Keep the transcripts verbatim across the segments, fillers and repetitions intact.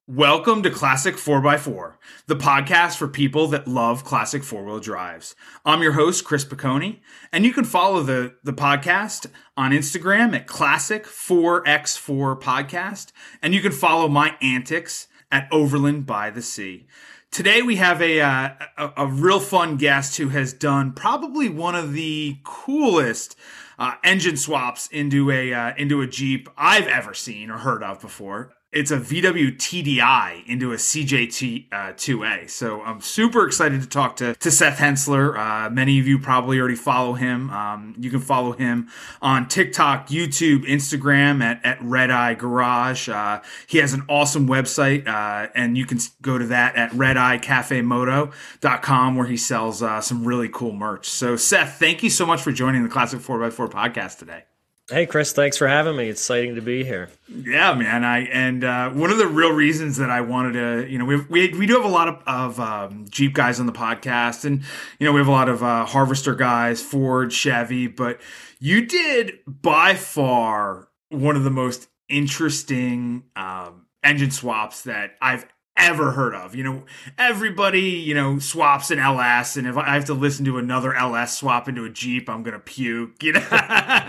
Welcome to Classic four by four, the podcast for people that love classic four-wheel drives. I'm your host, Chris Piccone, and you can follow the, the podcast on Instagram at Classic four by four Podcast, and you can follow my antics at Overland by the Sea. Today we have a, uh, a, a real fun guest who has done probably one of the coolest uh, engine swaps into a, uh, into a Jeep I've ever seen or heard of before. It's a V W T D I into a C J T two A. So I'm super excited to talk to, to Seth Henssler. Uh, many of you probably already follow him. Um, you can follow him on TikTok, YouTube, Instagram at, at Red Eye Garage. Uh, he has an awesome website, uh, and you can go to that at red eye cafe moto dot com where he sells uh, some really cool merch. So Seth, thank you so much for joining the Classic four by four podcast today. Hey, Chris, thanks for having me. It's exciting to be here. Yeah, man. I and uh, one of the real reasons that I wanted to, you know, we we we do have a lot of, of um, Jeep guys on the podcast, and you know, we have a lot of uh, Harvester guys, Ford, Chevy, but you did by far one of the most interesting um, engine swaps that I've ever heard of. You know, everybody, you know, swaps an L S, and if I have to listen to another L S swap into a Jeep, I'm gonna puke, you know.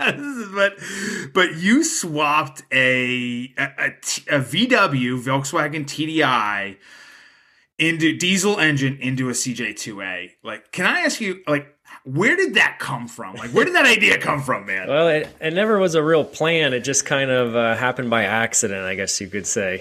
but but you swapped a a, a, a V W Volkswagen T D I into diesel engine into a C J two A. Like, can I ask you, like, where did that come from? Like, where did that idea come from, man? Well, it, it never was a real plan. It just kind of uh, happened by accident, I guess you could say.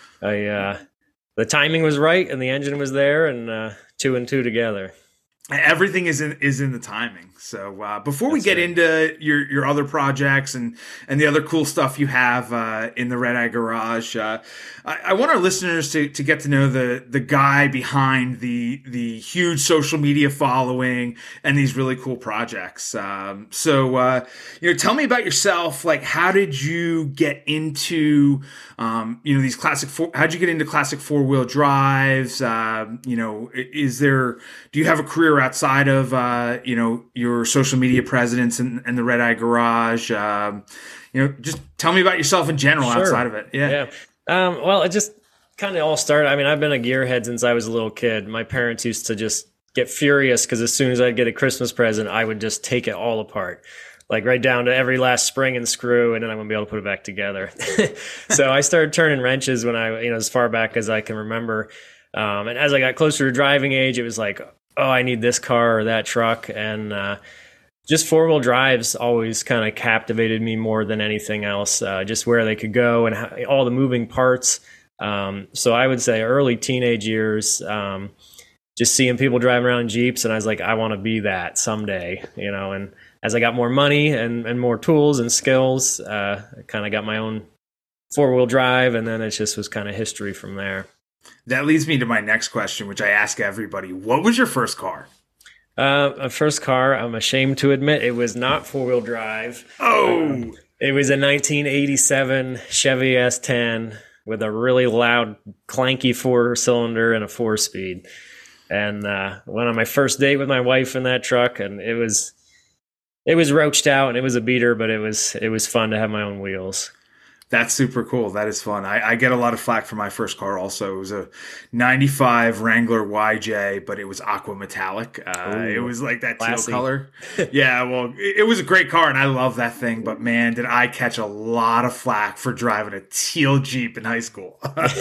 I uh The timing was right, and the engine was there, and uh, two and two together. Everything is in is in the timing. So uh, before we That's get right. into your your other projects and and the other cool stuff you have uh, in the Red Eye Garage, uh, I, I want our listeners to to get to know the the guy behind the the huge social media following and these really cool projects. Um, so uh, you know, tell me about yourself. Like, how did you get into um, you know these classic? Four, how'd you get into classic four wheel drives? Uh, you know, is there do you have a career outside of uh, you know your social media presence and, and the Red Eye Garage? Um, you know, just tell me about yourself in general Sure. outside of it. Yeah. Yeah. Um, well, it just kind of all started. I mean, I've been a gearhead since I was a little kid. My parents used to just get furious because as soon as I'd get a Christmas present, I would just take it all apart, like right down to every last spring and screw, and then I wouldn't be able to put it back together. So I started turning wrenches when I, you know, as far back as I can remember. Um, and as I got closer to driving age, it was like, oh, I need this car or that truck. And uh, just four-wheel drives always kind of captivated me more than anything else, uh, just where they could go and how, all the moving parts. Um, so I would say early teenage years, um, just seeing people driving around in Jeeps, and I was like, I want to be that someday, you know. And as I got more money and, and more tools and skills, uh, I kind of got my own four-wheel drive, and then it just was kind of history from there. That leads me to my next question, which I ask everybody. What was your first car? Uh, a first car, I'm ashamed to admit, it was not four-wheel drive. Oh! Um, it was a nineteen eighty-seven Chevy S ten with a really loud, clanky four-cylinder and a four-speed. And uh, went on my first date with my wife in that truck, and it was it was roached out, and it was a beater, but it was it was fun to have my own wheels. That's super cool. That is fun. I, I get a lot of flack for my first car also. It was a ninety-five Wrangler Y J, but it was aqua metallic. Uh, it was like that teal classy. color. Yeah, well, it, it was a great car, and I love that thing. But, man, did I catch a lot of flack for driving a teal Jeep in high school.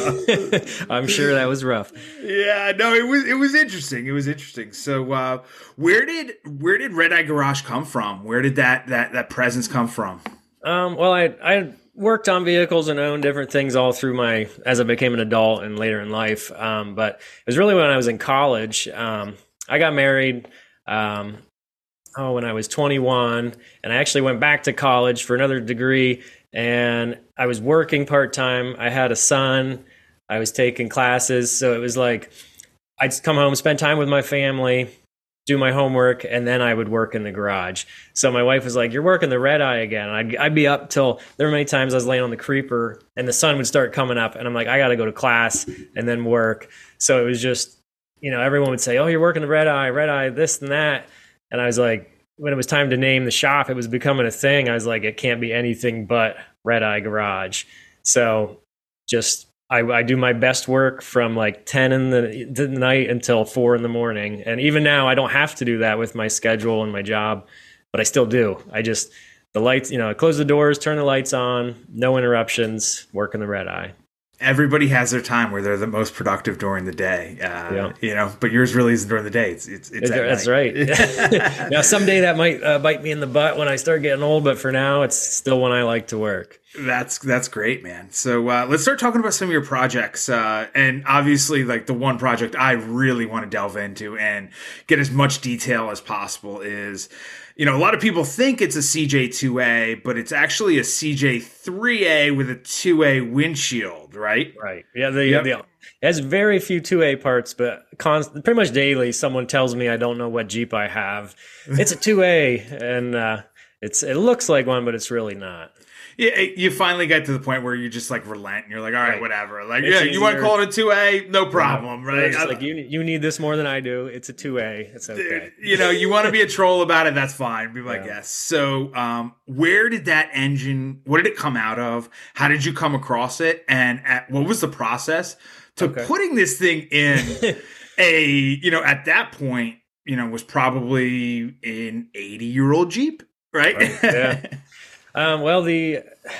I'm sure that was rough. Yeah, no, it was it was interesting. It was interesting. So uh, where did where did Red Eye Garage come from? Where did that that, that presence come from? Um, well, I I worked on vehicles and owned different things all through my, as I became an adult and later in life. Um, but it was really when I was in college. Um, I got married, um, oh, when I was twenty-one, and I actually went back to college for another degree, and I was working part-time. I had a son. I was taking classes. So it was like, I'd come home, spend time with my family, do my homework, and then I would work in the garage. So my wife was like, you're working the Red Eye again. And I'd, I'd be up till, there were many times I was laying on the creeper and the sun would start coming up, and I'm like, I got to go to class and then work. So it was just, you know, everyone would say, oh, you're working the Red Eye, Red Eye, this and that. And I was like, when it was time to name the shop, it was becoming a thing. I was like, it can't be anything but Red Eye Garage. So just, I, I do my best work from like ten in the, the night until four in the morning. And even now, I don't have to do that with my schedule and my job, but I still do. I just, the lights, you know, I close the doors, turn the lights on, no interruptions, work in the red eye. Everybody has their time where they're the most productive during the day, uh, yeah. you know, but yours really isn't during the day. It's, it's, it's That's right. Now, someday that might uh, bite me in the butt when I start getting old, but for now, it's still when I like to work. That's that's great, man. So uh, let's start talking about some of your projects. Uh, and obviously, like the one project I really want to delve into and get as much detail as possible is, you know, a lot of people think it's a C J two A, but it's actually a C J three A with a two A windshield, right? Right. Yeah. The, yep. the, it has very few two A parts, but const- pretty much daily someone tells me I don't know what Jeep I have. It's a two A, and uh, it's it looks like one, but it's really not. Yeah, you finally get to the point where you just like relent and you're like, all right, right. whatever. Like, it's yeah, easier. You want to call it a two A? No problem, yeah. right? It's like, you you need this more than I do. It's a two A. It's okay. You know, you want to be a troll about it, that's fine. Be like, yeah. yes. So um, where did that engine, what did it come out of? How did you come across it? And at, what was the process to okay. putting this thing in a, you know, at that point, you know, was probably an eighty-year-old Jeep, right? right. Yeah. Um, well, the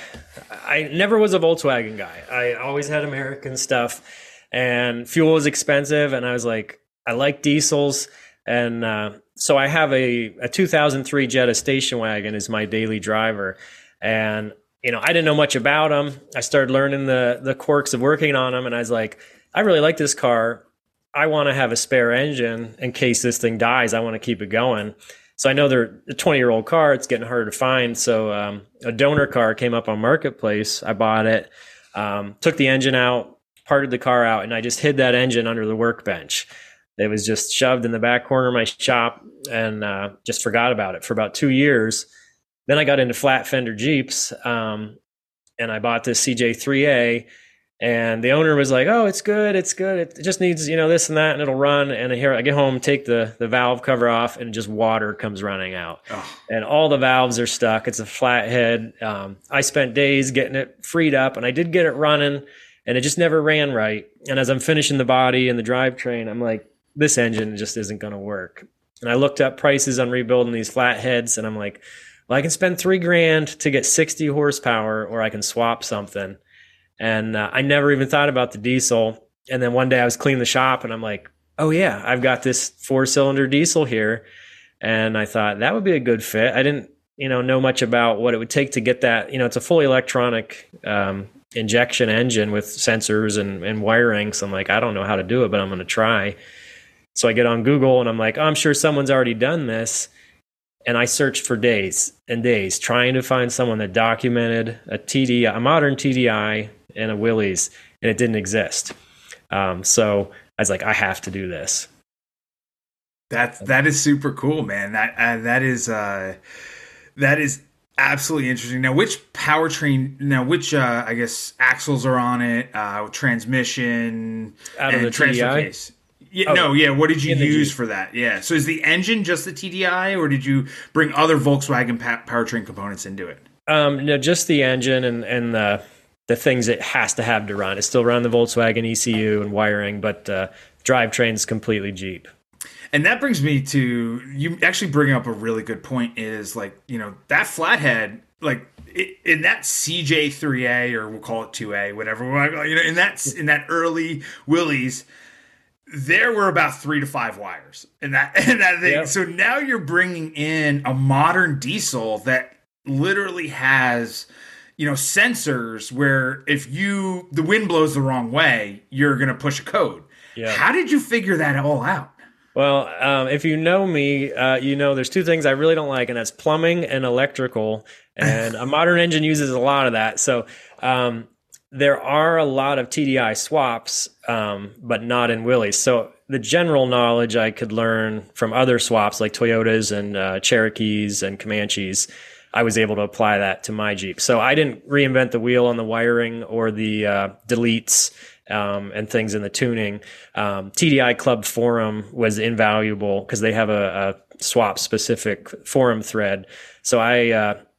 I never was a Volkswagen guy. I always had American stuff, and fuel was expensive. And I was like, I like diesels, and uh, so I have a, a two thousand three Jetta station wagon as my daily driver. And you know, I didn't know much about them. I started learning the the quirks of working on them, and I was like, I really like this car. I want to have a spare engine in case this thing dies. I want to keep it going. So I know they're a twenty-year-old car. It's getting harder to find. So um, a donor car came up on Marketplace. I bought it, um, took the engine out, parted the car out, and I just hid that engine under the workbench. It was just shoved in the back corner of my shop, and uh, just forgot about it for about two years. Then I got into flat fender Jeeps, um, and I bought this C J three A. And the owner was like, oh, it's good. It's good. It just needs, you know, this and that, and it'll run. And here I get home, take the, the valve cover off, and just water comes running out. Oh. And all the valves are stuck. It's a flathead. Um, I spent days getting it freed up, and I did get it running, and it just never ran right. And as I'm finishing the body and the drivetrain, I'm like, this engine just isn't going to work. And I looked up prices on rebuilding these flatheads, and I'm like, well, I can spend three grand to get sixty horsepower, or I can swap something. And uh, I never even thought about the diesel. And then one day I was cleaning the shop, and I'm like, oh yeah, I've got this four cylinder diesel here. And I thought that would be a good fit. I didn't, you know, know much about what it would take to get that. You know, it's a fully electronic um, injection engine with sensors and, and wiring. So I'm like, I don't know how to do it, but I'm going to try. So I get on Google, and I'm like, oh, I'm sure someone's already done this. And I searched for days and days trying to find someone that documented a T D I, a modern T D I and a Willys, and it didn't exist. Um, so I was like, I have to do this. That that is super cool, man. That uh, that is uh, that is absolutely interesting. Now, which powertrain? Now, which uh, I guess axles are on it? Uh, transmission out of and the transfer T D I? case. Yeah, oh, no, yeah. What did you use for that? Yeah. So is the engine just the T D I, or did you bring other Volkswagen pa- powertrain components into it? Um, no, just the engine and and the the things it has to have to run. It still run the Volkswagen E C U and wiring, but uh, drivetrain's completely Jeep. And that brings me to, you actually bring up a really good point, is like, you know, that flathead, like it, in that C J three A, or we'll call it two A, whatever, you know, in that in that early Willys, there were about three to five wires in that, in that thing. Yep. So now you're bringing in a modern diesel that literally has, you know, sensors where if you, the wind blows the wrong way, you're going to push a code. Yeah. How did you figure that all out? Well, um, if you know me, uh, you know there's two things I really don't like, and that's plumbing and electrical. And a modern engine uses a lot of that. So um, there are a lot of T D I swaps, um, but not in Willys. So the general knowledge I could learn from other swaps like Toyotas and uh, Cherokees and Comanches, I was able to apply that to my Jeep. So I didn't reinvent the wheel on the wiring or the uh, deletes um, and things in the tuning. Um, T D I Club Forum was invaluable because they have a, a swap-specific forum thread. So I uh,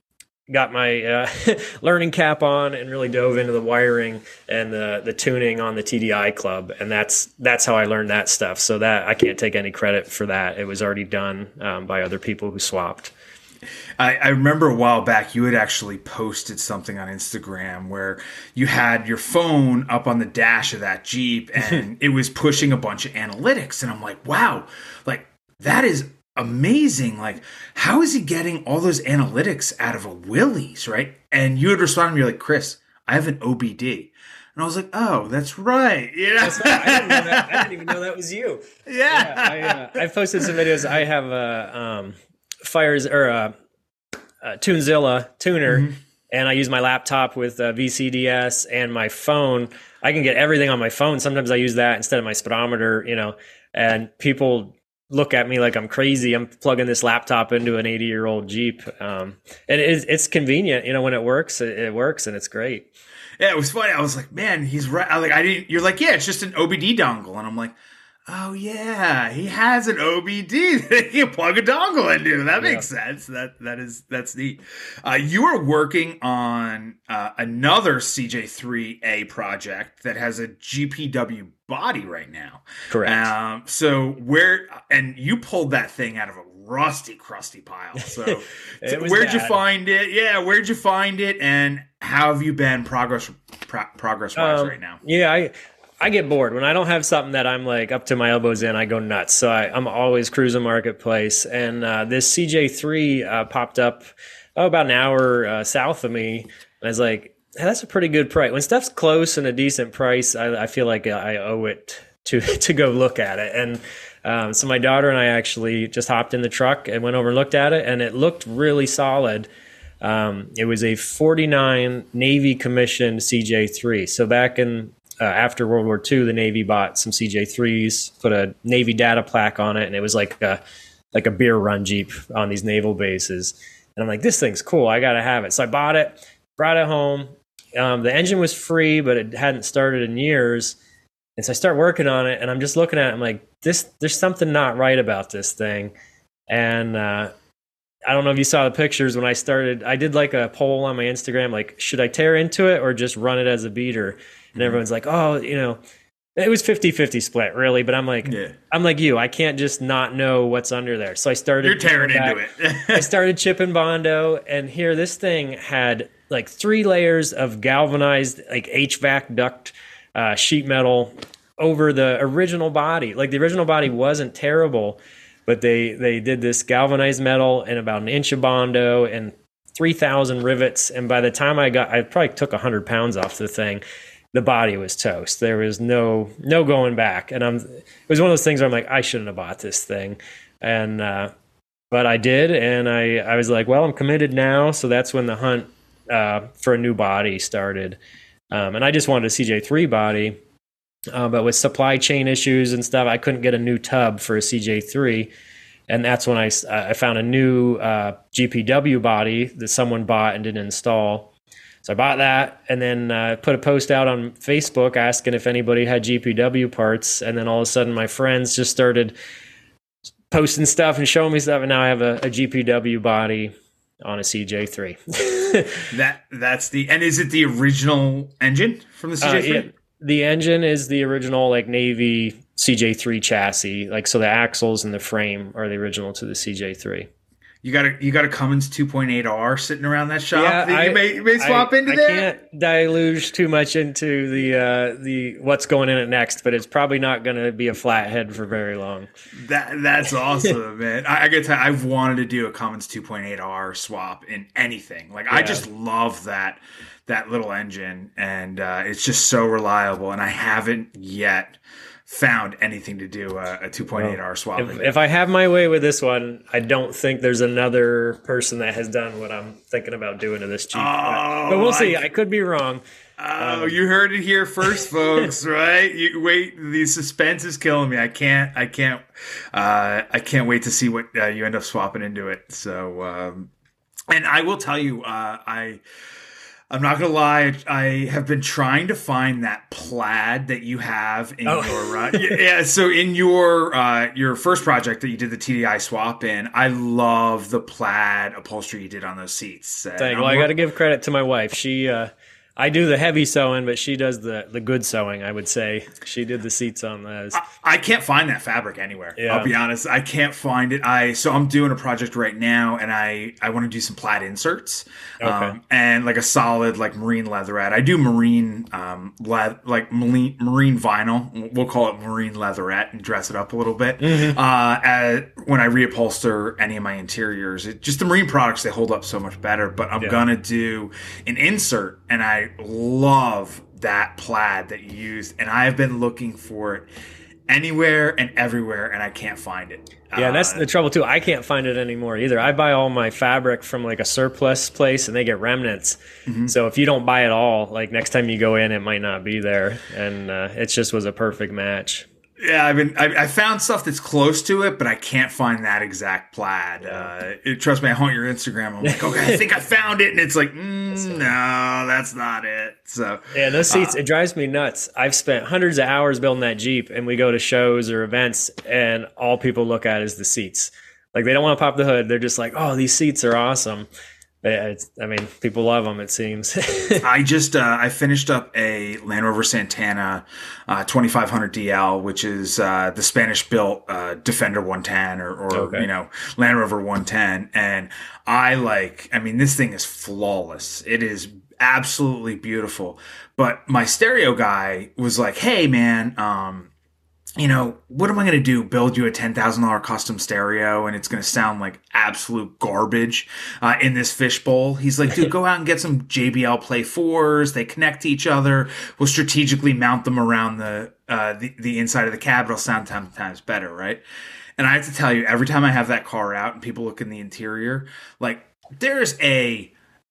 got my uh, learning cap on and really dove into the wiring and the the tuning on the T D I club, and that's that's how I learned that stuff. So that I can't take any credit for that. It was already done um, by other people who swapped. I, I remember a while back you had actually posted something on Instagram where you had your phone up on the dash of that Jeep and it was pushing a bunch of analytics, and I'm like, wow, like that is amazing. Like, how is he getting all those analytics out of a Willys, right? And you had responded to me, you're like, Chris, I have an O B D. And I was like, oh, that's right. Yeah. That's right. I didn't know that. I didn't even know that was you. Yeah. yeah I, uh, I posted some videos. I have a um, Fires or a, a Tunezilla tuner, mm-hmm. and I use my laptop with uh, V C D S and my phone. I can get everything on my phone. Sometimes I use that instead of my speedometer, you know, and people look at me like I'm crazy. I'm plugging this laptop into an eighty year old Jeep. Um, and it is, it's convenient, you know, when it works, it, it works and it's great. Yeah. It was funny. I was like, man, he's right. I like, I didn't, you're like, yeah, it's just an O B D dongle. And I'm like, oh yeah, he has an O B D that he can plug a dongle into. That makes yeah. sense. That, that is, that's neat. Uh, you are working on, uh, another C J three A project that has a G P W body right now. Correct. Um, so where, and you pulled that thing out of a rusty, crusty pile. So where'd bad. you find it? Yeah. Where'd you find it? And how have you been progress, pro- progress wise um, right now? Yeah. I, I get bored when I don't have something that I'm like up to my elbows in. I go nuts. So I, I'm always cruising marketplace, and uh, this C J three uh, popped up oh, about an hour uh, south of me, and I was like, hey, "That's a pretty good price." When stuff's close and a decent price, I, I feel like I owe it to to go look at it. And um, so my daughter and I actually just hopped in the truck and went over and looked at it, and it looked really solid. Um, it was a forty-nine Navy commissioned C J three. So back in Uh, after World War Two, the Navy bought some C J threes, put a Navy data plaque on it, and it was like a like a beer run Jeep on these naval bases. And I'm like, this thing's cool. I got to have it. So I bought it, brought it home. Um, the engine was free, but it hadn't started in years. And so I start working on it, and I'm just looking at it. I'm like, this. There's something not right about this thing. And uh, I don't know if you saw the pictures when I started. I did like a poll on my Instagram, like, should I tear into it or just run it as a beater? And everyone's like, oh, you know, it was fifty-fifty split, really. But I'm like, yeah. I'm like you. I can't just not know what's under there. So I started. You're tearing into it. I started chipping Bondo, and here this thing had like three layers of galvanized, like H V A C duct uh, sheet metal over the original body. Like the original body wasn't terrible, but they they did this galvanized metal and about an inch of Bondo and three thousand rivets. And by the time I got, I probably took one hundred pounds off the thing. The body was toast. There was no no going back, and I'm. It was one of those things where I'm like, I shouldn't have bought this thing, and uh, but I did, and I I was like, well, I'm committed now, so that's when the hunt uh, for a new body started, um, and I just wanted a C J three body, uh, but with supply chain issues and stuff, I couldn't get a new tub for a C J three, and that's when I I found a new uh, G P W body that someone bought and didn't install. So I bought that, and then uh, put a post out on Facebook asking if anybody had G P W parts. And then all of a sudden, my friends just started posting stuff and showing me stuff. And now I have a, a G P W body on a C J three. that that's the and is it the original engine from the C J three? Uh, it, the engine is the original like Navy C J three chassis. Like so, the axles and the frame are the original to the C J three. You got a you got a Cummins two point eight R sitting around that shop yeah, that I, you may, you may swap I, into I there? I can't deluge too much into the uh, the what's going in it next, but it's probably not going to be a flathead for very long. That that's awesome, man. I, I got to I've wanted to do a Cummins two point eight R swap in anything. Like yeah. I just love that that little engine, and uh, it's just so reliable. And I haven't yet found anything to do a, a two point eight R swap. If, if I have my way with this one, I don't think there's another person that has done what I'm thinking about doing to this Jeep. Oh, but we'll see. I, I could be wrong. Oh, um, you heard it here first, folks. Right? You wait. The suspense is killing me. I can't. I can't. Uh, I can't wait to see what uh, you end up swapping into it. So, um, and I will tell you, uh, I. I'm not gonna lie. I have been trying to find that plaid that you have in Oh. your uh, yeah, yeah. So in your uh, your first project that you did the T D I swap in, I love the plaid upholstery you did on those seats. And Dang, I'm well, I wor- got to give credit to my wife. She, uh, I do the heavy sewing, but she does the the good sewing. I would say she did the seats on those. I, I can't find that fabric anywhere. Yeah. I'll be honest. I can't find it. I so I'm doing a project right now, and I I want to do some plaid inserts, Okay. um, and like a solid like marine leatherette. I do marine um le- like marine marine vinyl. We'll call it marine leatherette and dress it up a little bit. Mm-hmm. Uh, as, when I reupholster any of my interiors, it, just the marine products, they hold up so much better. But I'm Yeah. gonna do an insert, and I love that plaid that you used, and I have been looking for it anywhere and everywhere, and I can't find it. Yeah, that's Uh, the trouble too. I can't find it anymore either. I buy all my fabric from like a surplus place, and they get remnants. Mm-hmm. So if you don't buy it all, like next time you go in, it might not be there, and uh, it just was a perfect match. yeah, I've been I, I found stuff that's close to it, but I can't find that exact plaid. Uh, it, trust me, I haunt your Instagram. I'm like, okay, I think I found it, and it's like, mm, no, that's not it. So Yeah, those seats, it drives me nuts. I've spent hundreds of hours building that Jeep, and we go to shows or events, and all people look at is the seats. Like, they don't want to pop the hood. They're just like, oh, these seats are awesome. Yeah, It's, I mean, people love them, it seems. I just uh, I finished up a Land Rover Santana uh, twenty-five hundred D L, which is uh, the Spanish built uh, Defender one ten or, or Okay. you know Land Rover one ten, and I like I mean this thing is flawless. It is absolutely beautiful. But my stereo guy was like, "Hey man, um, you know, what am I going to do? Build you a ten thousand dollars custom stereo and it's going to sound like absolute garbage uh, in this fishbowl?" He's like, dude, go out and get some J B L Play fours. They connect to each other. We'll strategically mount them around the, uh, the, the inside of the cab. It'll sound ten times better, right? And I have to tell you, every time I have that car out and people look in the interior, like there's a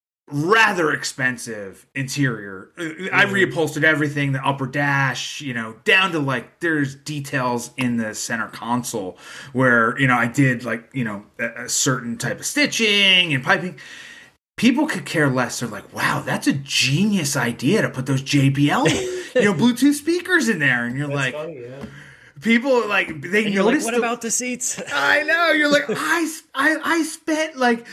rather expensive interior. I reupholstered everything, the upper dash, you know, down to like there's details in the center console where, you know, I did like, you know, a, a certain type of stitching and piping. People could care less. They're like, wow, that's a genius idea to put those J B L, you know, Bluetooth speakers in there. And you're That's like, funny, yeah. people like, they And you're like, notice what the- about the seats? I know. You're like, I, I, I spent like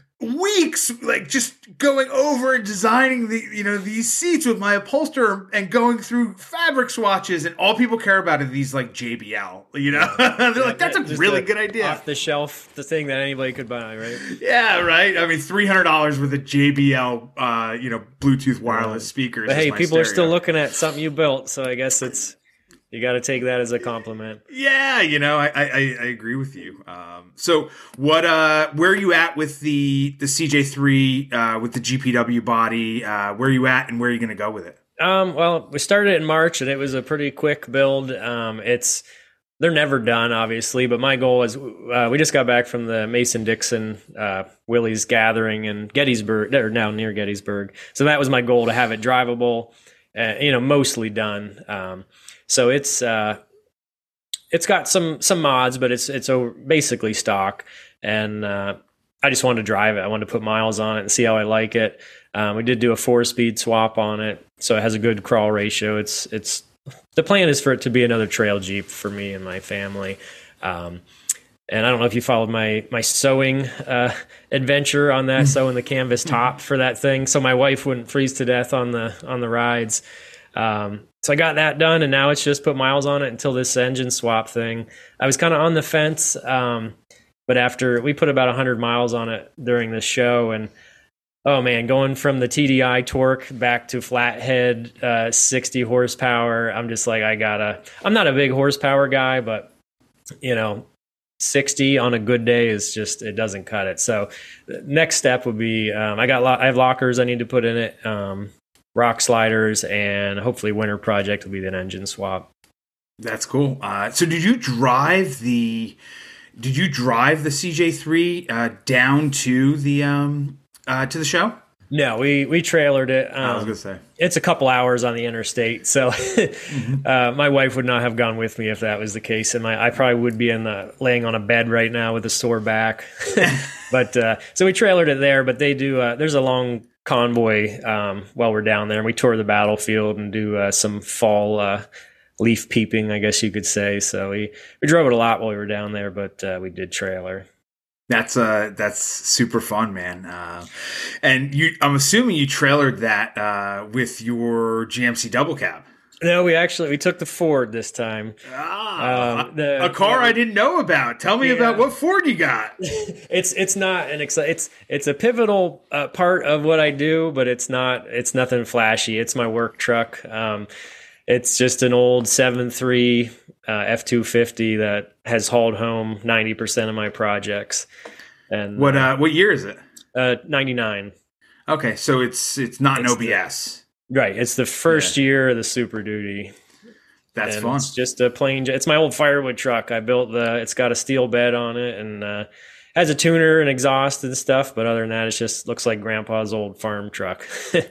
weeks like just going over and designing the, you know, these seats with my upholsterer and going through fabric swatches, and all people care about are these like J B L, you know. They're like, that's a Just really the good idea. Off the shelf, the thing that anybody could buy, right? Yeah, right. I mean, three hundred dollars worth of J B L, uh, you know, Bluetooth wireless speakers. But is hey, my people are stereo. still looking at something you built, so I guess it's you got to take that as a compliment. Yeah, you know, I, I, I agree with you. Um, so what, uh, where are you at with the, the C J three, uh, with the G P W body? Uh, where are you at and where are you going to go with it? Um, well, we started in March, and it was a pretty quick build. Um, it's they're never done, obviously, but my goal is uh, we just got back from the Mason Dixon uh, Willie's gathering in Gettysburg, or now near Gettysburg. So that was my goal, to have it drivable, uh, you know, mostly done. Um, so it's uh, it's got some some mods, but it's it's a, basically stock, and uh, I just wanted to drive it. I wanted to put miles on it and see how I like it. Um, we did do a four-speed swap on it, so it has a good crawl ratio. It's it's the plan is for it to be another trail Jeep for me and my family. Um, and I don't know if you followed my my sewing uh, adventure on that, sewing the canvas top for that thing, so my wife wouldn't freeze to death on the on the rides. Um, so I got that done, and now it's just put miles on it until this engine swap thing. I was kind of on the fence, um, but after we put about one hundred miles on it during this show, and oh man, going from the T D I torque back to flathead, uh, sixty horsepower. I'm just like, I gotta, I'm not a big horsepower guy, but you know, sixty on a good day is just, it doesn't cut it. So the next step would be, um, I got, lo- I have lockers I need to put in it, um, rock sliders, and hopefully winter project will be an engine swap. That's cool. Uh, so did you drive the, did you drive the C J three, uh, down to the, um, uh, to the show? No, we, we trailered it. Um, I was going to say. It's a couple hours on the interstate, so Mm-hmm. uh, my wife would not have gone with me if that was the case, and my, I probably would be in the laying on a bed right now with a sore back. But uh, so we trailered it there. But they do. Uh, there's a long convoy um, while we're down there. And we tour the battlefield and do uh, some fall uh, leaf peeping, I guess you could say. So we, we drove it a lot while we were down there, but uh, we did trailer. That's uh that's super fun, man. Uh, and you, I'm assuming you trailered that uh, with your G M C double cab. No, we actually we took the Ford this time. Ah, um, the, a car yeah, I didn't know about. Tell me yeah. about what Ford you got. it's it's not an exci- it's it's a pivotal uh, part of what I do, but it's not it's nothing flashy. It's my work truck. Um, it's just an old seven three uh, F two fifty that has hauled home ninety percent of my projects. And what uh, what year is it? Uh, ninety-nine. Okay, so it's it's not it's an O B S. The, right, it's the first yeah. year of the Super Duty. That's and fun. It's just a plain. It's my old firewood truck. I built the. It's got a steel bed on it and uh, has a tuner and exhaust and stuff. But other than that, it just looks like Grandpa's old farm truck.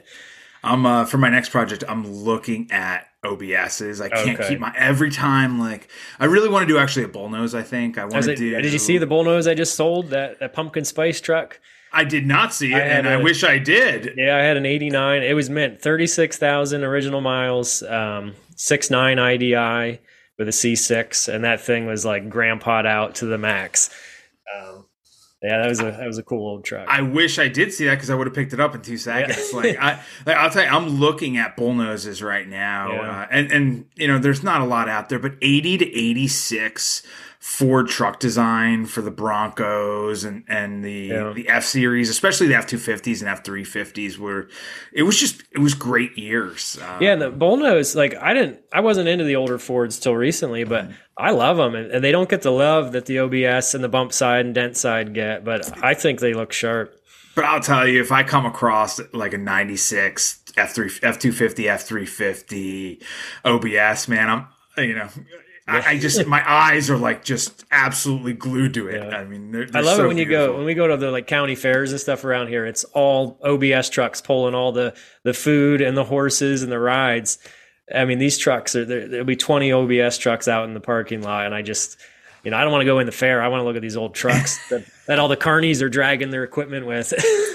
I'm uh, for my next project. I'm looking at O B S's. I can't okay. keep my every time. Like I really want to do actually a bullnose. I think I want to do. Did you see the bullnose I just sold? That that pumpkin spice truck. I did not see it, I and a, I wish I did. Yeah, I had an eighty-nine. It was mint thirty-six thousand original miles, um, six nine I D I with a C six, and that thing was like grandpa'd out to the max. Um, yeah, that was a that was a cool old truck. I wish I did see that because I would have picked it up in two seconds. Yeah. like I, like, I'll tell you, I'm looking at bullnoses right now, yeah. uh, and and you know, there's not a lot out there, but eighty to eighty-six Ford truck design for the Broncos and and the yeah. the F series, especially the F two fifties and F three fifties, were it was just it was great years. Um, yeah, and the bullnose, like I didn't, I wasn't into the older Fords till recently, but mm-hmm. I love them, and, and they don't get the love that the O B S and the bump side and dent side get, but I think they look sharp. But I'll tell you, if I come across like a ninety-six F three F two fifty F three fifty O B S, man, I'm you know. I just my eyes are like just absolutely glued to it. Yeah. I mean, they're, they're I love so it when beautiful. you go when we go to the like county fairs and stuff around here. It's all O B S trucks pulling all the the food and the horses and the rides. I mean, these trucks are there, there'll be twenty O B S trucks out in the parking lot, and I just you know I don't want to go in the fair. I want to look at these old trucks that, that all the carnies are dragging their equipment with.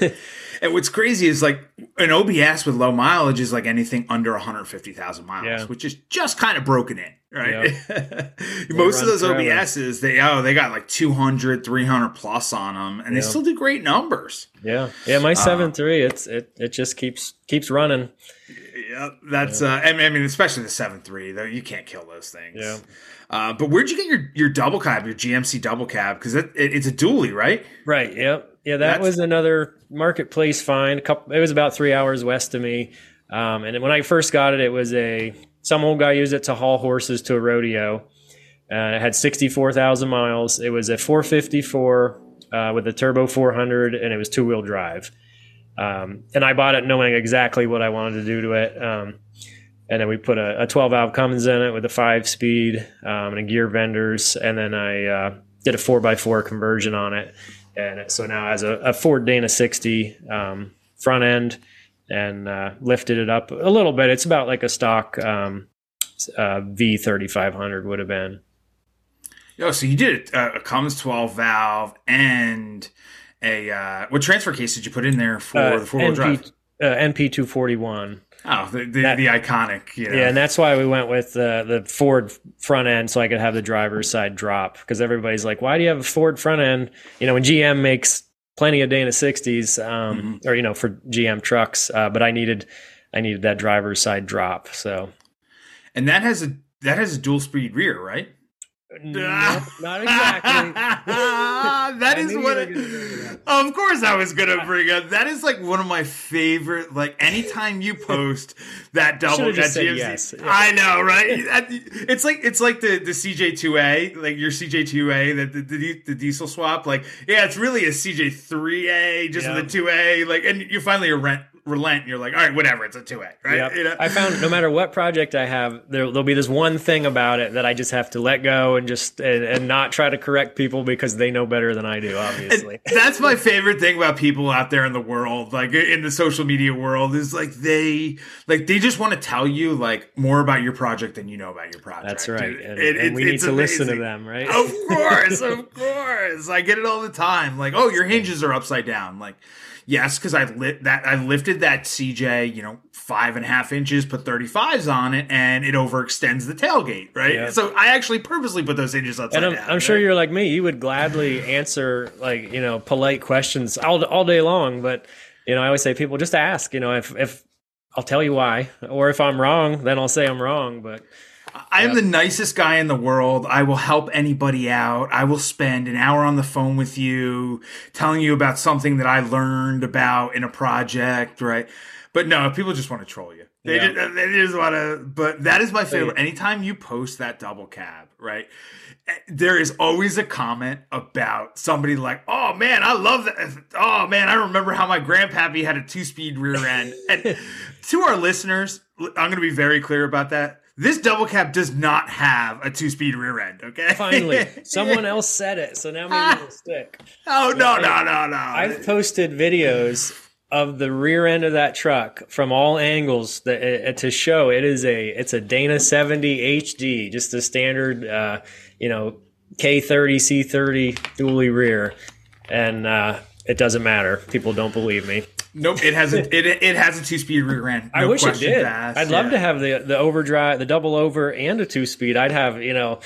And what's crazy is like an O B S with low mileage is like anything under one hundred fifty thousand miles, yeah. which is just kind of broken in, right? Yep. Most of those forever. O B S's, they oh they got like two hundred, three hundred plus on them, and yeah. they still do great numbers. Yeah, yeah. My seven three, uh, it's it it just keeps keeps running. Yeah, that's yeah. uh, I mean, especially the seven three though, you can't kill those things. Yeah. Uh, but where'd you get your your double cab, your G M C double cab? Because it, it, it's a dually, right? Right. Yep. Yeah, that That's, was another marketplace find. A couple, it was about three hours west of me. Um, and when I first got it, it was a some old guy used it to haul horses to a rodeo. Uh, it had sixty-four thousand miles. It was a four fifty-four uh, with a turbo four hundred, and it was two wheel drive. Um, and I bought it knowing exactly what I wanted to do to it. Um, and then we put a, a twelve valve Cummins in it with a five speed um, and a gear vendors, and then I uh, did a four by four conversion on it. And so now it has a, a Ford Dana sixty um, front end and uh, lifted it up a little bit. It's about like a stock um, uh, V thirty-five hundred would have been. Oh, so you did a, a Cummins twelve valve and a uh, what transfer case did you put in there for uh, the four wheel drive? Uh, N P two forty-one. Oh, the the, that, the iconic. You know. Yeah, and that's why we went with uh, the Ford front end so I could have the driver's side drop, because everybody's like, why do you have a Ford front end? You know, when G M makes plenty of Dana sixties um, mm-hmm. or, you know, for G M trucks, uh, but I needed I needed that driver's side drop. So, and that has a that has a dual speed rear, right? No, not exactly. That is what it, of course I was gonna bring up. That is like one of my favorite, like anytime you post that double that G M C, yes. Yeah. I know, right? It's like it's like the, the C J two A, like your C J two A, the, the, the, the diesel swap. Like, yeah, it's really a C J three A just yeah. with a two A, like, and you finally rent relent. And you're like, all right, whatever. It's a two A, right? Yep. You know? I found no matter what project I have, there, there'll be this one thing about it that I just have to let go and just and, and not try to correct people because they know better than I do, obviously. And that's my favorite thing about people out there in the world, like in the social media world, is like they like they just want to tell you like more about your project than you know about your project. That's right. And, it, and it, we need to amazing. listen to them, right? Of course, of course. I get it all the time. Like, oh, your hinges are upside down. Like, yes, because I lit that I lifted that C J, you know, five and a half inches, put thirty-fives on it, and it overextends the tailgate, right? Yeah. So I actually purposely put those hinges upside and I'm, down. I'm sure right? you're like me. You would gladly answer like, you know, polite questions all, all day long. But, you know, I always say people just ask, you know, if, if I'll tell you why, or if I'm wrong, then I'll say I'm wrong. But I am Yep. the nicest guy in the world. I will help anybody out. I will spend an hour on the phone with you, telling you about something that I learned about in a project, right? But no, people just want to troll you. They, Yeah. just, they just want to. But that is my favorite. Anytime you post that double cab, right? There is always a comment about somebody like, oh man, I love that. Oh man, I remember how my grandpappy had a two-speed rear end. And to our listeners, I'm going to be very clear about that. This double cab does not have a two-speed rear end, okay? finally, someone else said it, so now maybe it'll stick. Oh, no, Yeah, no, no, no. I've posted videos of the rear end of that truck from all angles that, uh, to show it is a it's a Dana seventy H D, just a standard, uh, you know, K thirty, C thirty dually rear, and uh, it doesn't matter. People don't believe me. Nope, it has a it, it has a two-speed rear end. No I wish it questions did. asked. I'd love Yeah. to have the the overdrive, the double over, and a two speed. I'd have, you know,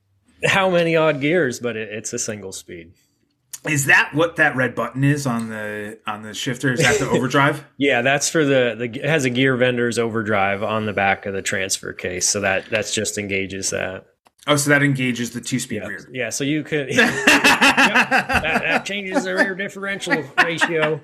how many odd gears, but it, it's a single speed. Is that what that red button is on the on the shifter? Is that the overdrive? Yeah, that's for the the it has a gear vendor's overdrive on the back of the transfer case, so that that's just engages that. Oh, so that engages the two-speed Yeah, rear. yeah. So you could yep, that, that changes the rear differential ratio.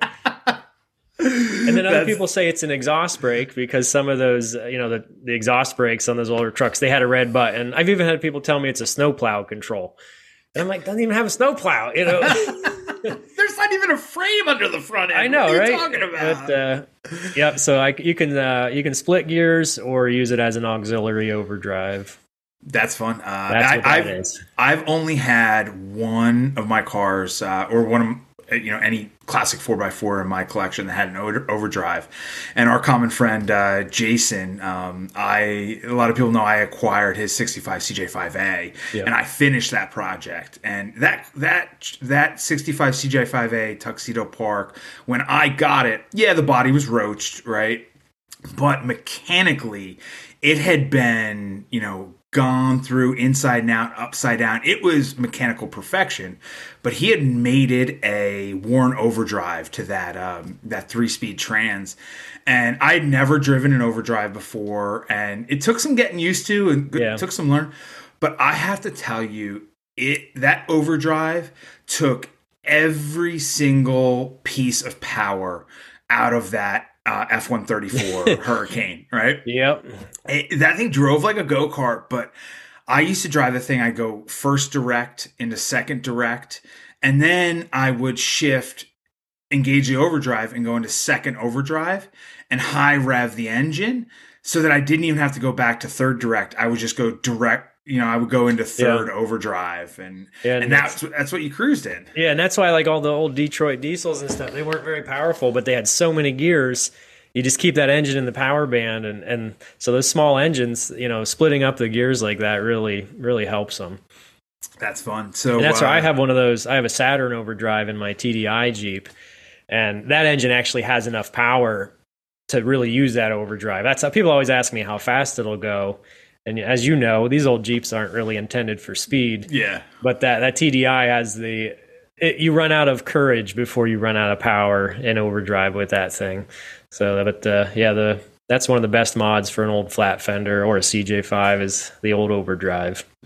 And then other That's- people say it's an exhaust brake because some of those, uh, you know, the, the exhaust brakes on those older trucks, they had a red button. I've even had people tell me it's a snowplow control. And I'm like, doesn't even have a snowplow, you know? There's not even a frame under the front end. I know, what are right? you talking about? But, uh, yep. So I, you can uh, you can split gears or use it as an auxiliary overdrive. That's fun. Uh, That's I, what that I've is. I've only had one of my cars, uh, or one of you know any classic four by four in my collection that had an over- overdrive, and our common friend uh, Jason. Um, I a lot of people know I acquired his sixty-five C J five A, Yeah. and I finished that project. And that that that sixty-five C J five A Tuxedo Park, when I got it, yeah, the body was roached, right? But mechanically, it had been, you know, gone through inside and out, upside down. It was mechanical perfection, but he had mated a Warn overdrive to that um, that three-speed trans, and I'd never driven an overdrive before, and it took some getting used to, and Yeah. took some learn. But I have to tell you, it that overdrive took every single piece of power out of that uh, F one thirty-four Hurricane, right? Yep. It, that thing drove like a go-kart, but I used to drive the thing. I go first direct into second direct, and then I would shift, engage the overdrive, and go into second overdrive and high rev the engine so that I didn't even have to go back to third direct. I would just go direct. You know, I would go into third Yeah. overdrive, and Yeah, and and that's that's what you cruised in. Yeah, and that's why like all the old Detroit diesels and stuff, they weren't very powerful, but they had so many gears. You just keep that engine in the power band, and, and so those small engines, you know, splitting up the gears like that really, really helps them. That's fun. So And that's uh, why I have one of those. I have a Saturn overdrive in my T D I Jeep, and that engine actually has enough power to really use that overdrive. That's how people always ask me how fast it'll go. And as you know, these old Jeeps aren't really intended for speed. yeah. But that, that T D I has the, it, you run out of courage before you run out of power in overdrive with that thing. So, but uh, yeah, the that's one of the best mods for an old flat fender or a C J five is the old overdrive.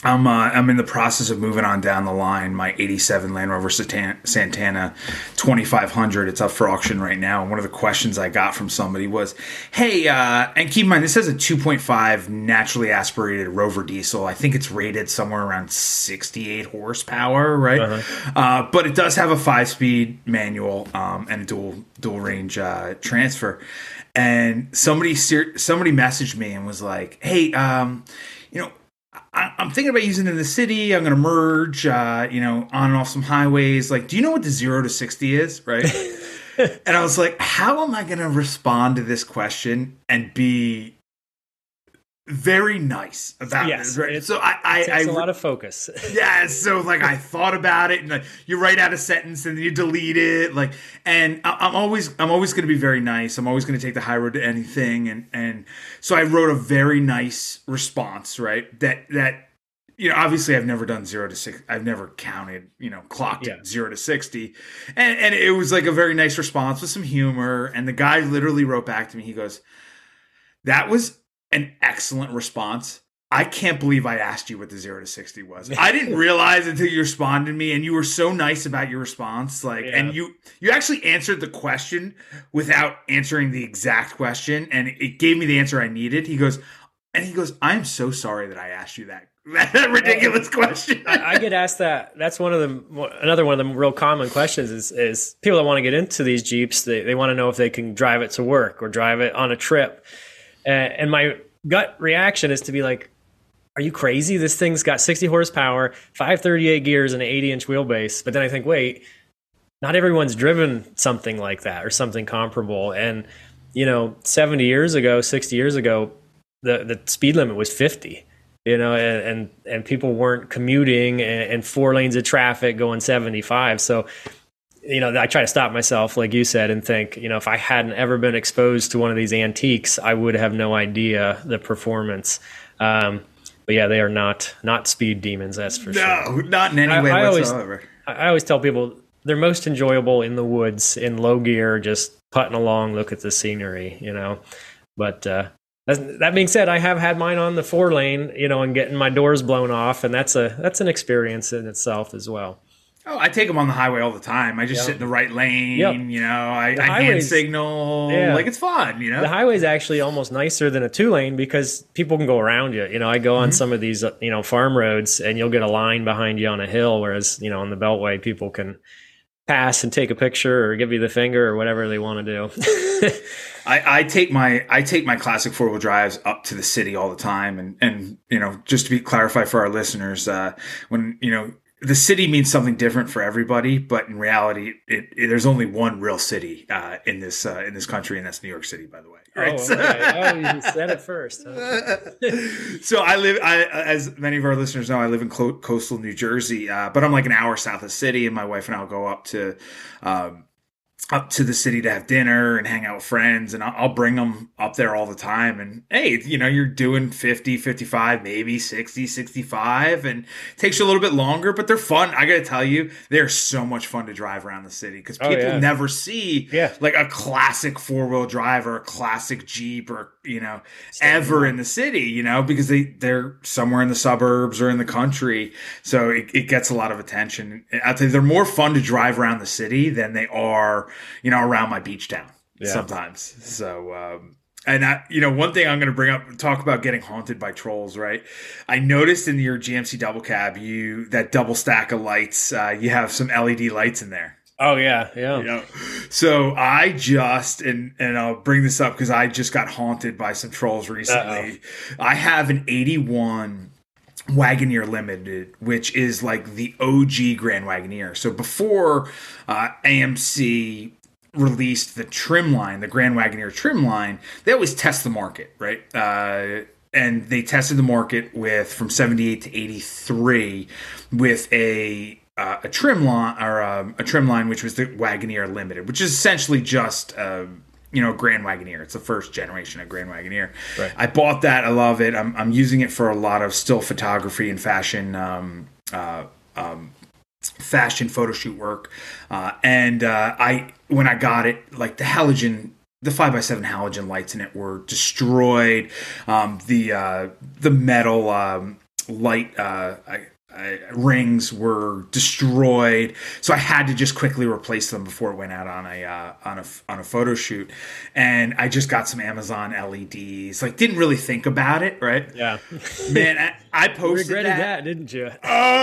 I'm uh, I'm in the process of moving on down the line. My eighty-seven Land Rover Satan- Santana twenty-five hundred. It's up for auction right now. And one of the questions I got from somebody was, "Hey, uh, and keep in mind this has a two point five naturally aspirated Rover diesel. I think it's rated somewhere around sixty-eight horsepower, right? Uh-huh. Uh, but it does have a five-speed manual um, and a dual dual range uh, transfer." And somebody somebody messaged me and was like, "Hey, um, you know." I'm thinking about using it in the city. I'm going to merge, uh, you know, on and off some highways. Like, do you know what the zero to sixty is? Right. And I was like, how am I going to respond to this question and be very nice about yes, it? Right? So I, I, it takes I, a lot of focus. Yeah. So like, I thought about it, and like, you write out a sentence and then you delete it. Like, and I, I'm always, I'm always going to be very nice. I'm always going to take the high road to anything. And, and so I wrote a very nice response, right? That, that, you know, obviously I've never done zero to six. I've never counted, you know, clocked yeah. zero to sixty. And, and it was like a very nice response with some humor. And the guy literally wrote back to me. He goes, "That was an excellent response. I can't believe I asked you what the zero to sixty was. I didn't realize until you responded to me, and you were so nice about your response. Like, yeah. and you, you actually answered the question without answering the exact question. And it gave me the answer I needed." He goes, and he goes, "I'm so sorry that I asked you that, that ridiculous question." I, I get asked that. That's one of the, another one of the real common questions is, is people that want to get into these Jeeps. They, they want to know if they can drive it to work or drive it on a trip. And, and my gut reaction is to be like, are you crazy? This thing's got sixty horsepower, five thirty-eight gears, and an eighty inch wheelbase. But then I think, wait, not everyone's driven something like that or something comparable. And, you know, seventy years ago, sixty years ago, the, the speed limit was fifty, you know, and, and, and people weren't commuting and, and four lanes of traffic going seventy-five. So, you know, I try to stop myself, like you said, and think, you know, if I hadn't ever been exposed to one of these antiques, I would have no idea the performance. Um, But yeah, they are not not speed demons, that's for no, sure. No, not in any I, way I whatsoever. Always, I always tell people they're most enjoyable in the woods, in low gear, just putting along, look at the scenery, you know. But uh, that being said, I have had mine on the four lane, you know, and getting my doors blown off, and that's a that's an experience in itself as well. Oh, I take them on the highway all the time. I just yep. sit in the right lane, yep. you know, I, I hand signal, yeah. like it's fun, you know. The highway is actually almost nicer than a two lane because people can go around you. You know, I go on mm-hmm. some of these, you know, farm roads and you'll get a line behind you on a hill, whereas, you know, on the Beltway, people can pass and take a picture or give you the finger or whatever they want to do. I, I take my I take my classic four wheel drives up to the city all the time, and and you know, just to be clarified for our listeners, uh, when you know. The city means something different for everybody, but in reality, it, it, there's only one real city uh, in this uh, in this country, and that's New York City, by the way. Right? Oh, okay. Oh, you said it first. Huh? So I live, I, as many of our listeners know, I live in clo- coastal New Jersey, uh, but I'm like an hour south of the city, and my wife and I will go up to um, up to the city to have dinner and hang out with friends, and I'll, I'll bring them up there all the time. And hey, you know, you're doing fifty, fifty-five, maybe sixty, sixty-five, and it takes you a little bit longer, but they're fun. I got to tell you, they're so much fun to drive around the city because people oh, yeah. never see yeah. like a classic four wheel drive or a classic Jeep or, you know, Same ever in the city, you know, because they, they're somewhere in the suburbs or in the country. So it, it gets a lot of attention. I'll tell you, they're more fun to drive around the city than they are, you know, around my beach town yeah. sometimes. So, um, and I, you know, one thing I'm going to bring up, talk about getting haunted by trolls, right? I noticed in your G M C double cab, you, that double stack of lights, uh, you have some L E D lights in there. Oh yeah. Yeah. You know? So I just, and, and I'll bring this up because I just got haunted by some trolls recently. Uh-oh. I have an eighty-one Wagoneer Limited, which is like the O G Grand Wagoneer. So before uh, A M C released the trim line, the Grand Wagoneer trim line, they always test the market, right? Uh, and they tested the market with from seventy-eight to eighty-three with a uh, a trim line or um, a trim line, which was the Wagoneer Limited, which is essentially just uh, you know, Grand Wagoneer. It's the first generation of Grand Wagoneer. Right. I bought that. I love it. I'm I'm using it for a lot of still photography and fashion um, uh, um, fashion photo shoot work. Uh, and uh, I when I got it, like the halogen, the five by seven halogen lights in it were destroyed. Um, the uh, the metal um, light uh, I, I, rings were destroyed, so I had to just quickly replace them before it went out on a uh, on a on a photo shoot. And I just got some Amazon L E Ds. Like, didn't really think about it, right? Yeah, man, I, I posted you regretted that. that, didn't you?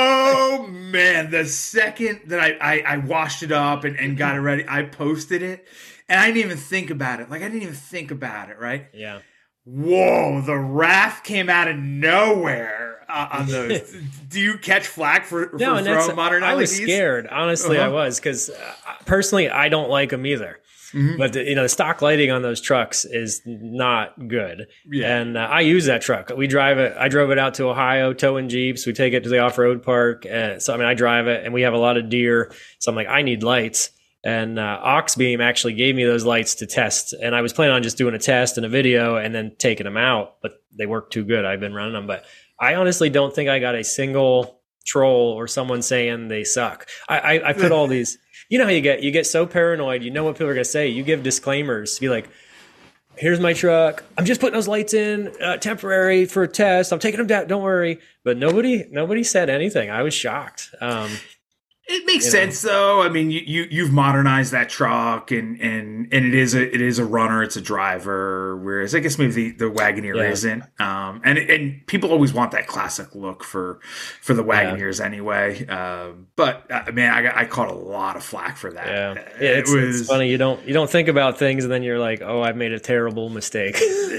Oh man, the second that I I, I washed it up and, and got it ready, I posted it, and I didn't even think about it. Like, I didn't even think about it, right? Yeah. Whoa, the wrath came out of nowhere uh, on those. Do you catch flack for, for no, and that's, modern I L E Ds? was scared. Honestly, uh-huh. I was, because uh, personally, I don't like them either. Mm-hmm. But the, you know, the stock lighting on those trucks is not good. Yeah. And uh, I use that truck. We drive it. I drove it out to Ohio, towing Jeeps. We take it to the off-road park. And so, I mean, I drive it, and we have a lot of deer. So I'm like, I need lights. And uh, Oxbeam actually gave me those lights to test. And I was planning on just doing a test and a video and then taking them out, but they work too good. I've been running them. But I honestly don't think I got a single troll or someone saying they suck. I, I, I put all these, you know how you get, you get so paranoid, you know what people are going to say. You give disclaimers. You're like, here's my truck. I'm just putting those lights in uh, temporary for a test. I'm taking them down. Don't worry. But nobody, nobody said anything. I was shocked. Um, It makes you sense know. though. I mean, you, you you've modernized that truck, and, and, and it is a it is a runner, it's a driver. Whereas I guess maybe the, the Wagoneer yeah. isn't. Um, and and people always want that classic look for for the Wagoneers yeah. anyway. Um, but uh, man, I got, I caught a lot of flack for that. Yeah, yeah it's, it was, it's funny. You don't you don't think about things, and then you're like, oh, I've made a terrible mistake.